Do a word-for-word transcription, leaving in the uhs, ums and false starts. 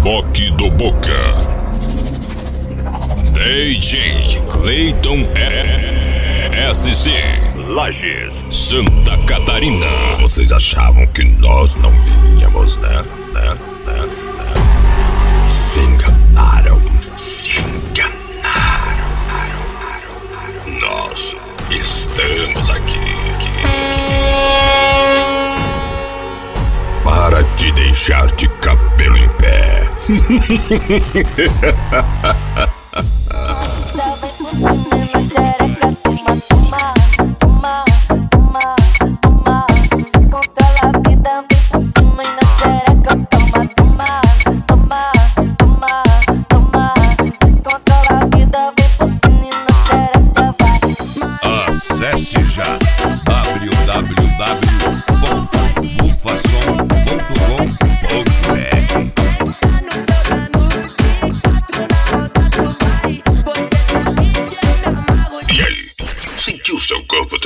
Boque do Boca. D J Clayton S C Lages, Santa Catarina. Vocês achavam que nós não vinhamos, né? Né? Né? Né? Se enganaram. Se enganaram. Nós estamos aqui, aqui, aqui. Para te deixar de cabelo em pé. Acesse já w w w ponto bufasom ponto com ponto b r. E aí, sentiu seu corpo